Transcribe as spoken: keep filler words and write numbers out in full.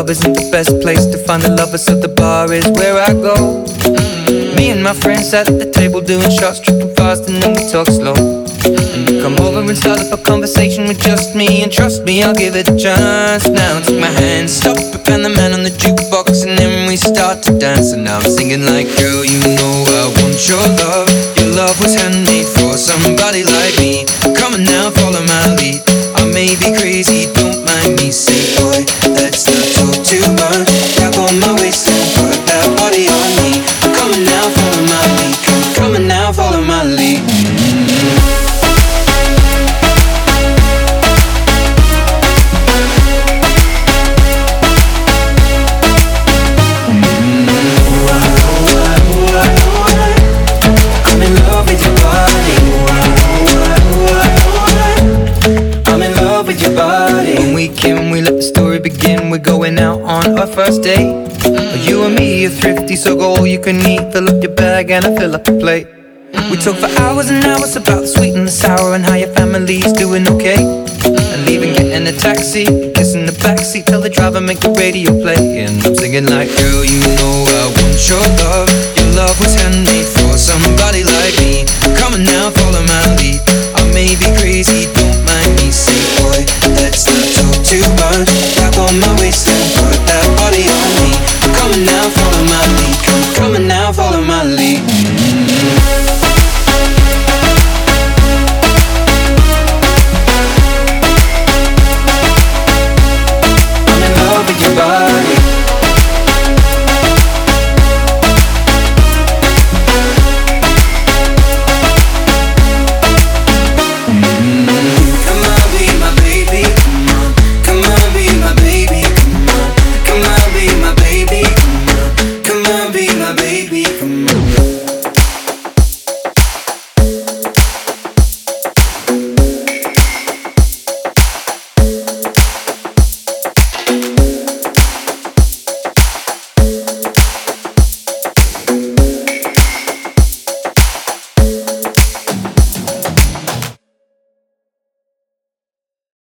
club isn't the best place to find the lovers, so the bar is where I go. Me and my friends sat at the table doing shots, tripping fast, and then we talk slow. And you come over and start up a conversation with just me, and trust me, I'll give it a chance. Now take my hand, stop it, and the man on the jukebox, and then we start to dance. And now I'm singing like, girl, you know I want your love. Your love was handmade for somebody like me. Come on now, follow my lead. I may be crazy, don't mind me. Say, boy, let's not talk too much. Grab on my waist and put that body on me. Come on now, follow my lead. Come, come on now, follow my lead. Mm-hmm. We're going out on our first date. You and me are thrifty, so go all you can eat. Fill up your bag and I fill up your plate. We talk for hours and hours about the sweet and the sour, and how your family's doing okay. And leaving, getting a taxi, kissing the backseat, tell the driver make the radio play. And I'm singing like, girl, you know I want your love. Your love was handmade for somebody like me. Come on now, follow my lead. I may be crazy, don't mind me. Say, boy, let's not talk too much. Grab on my waist and put that body on me. Come on now, follow my lead. Come, come on now, follow my lead.